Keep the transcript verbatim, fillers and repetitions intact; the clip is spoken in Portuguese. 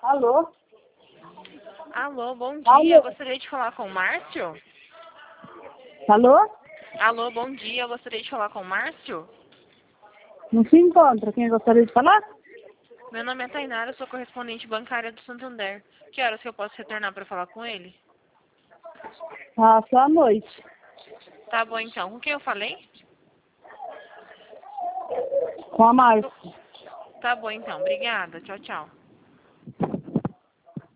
Alô? Alô, bom dia. Alô? Eu gostaria de falar com o Márcio. Alô? Alô, bom dia. Eu gostaria de falar com o Márcio. Não se encontra. Quem gostaria de falar? Meu nome é Tainara, eu sou correspondente bancária do Santander. Que horas que eu posso retornar para falar com ele? Ah, só à noite. Tá bom, então. Com quem eu falei? Com a Márcia. Tá bom, então. Obrigada. Tchau, tchau.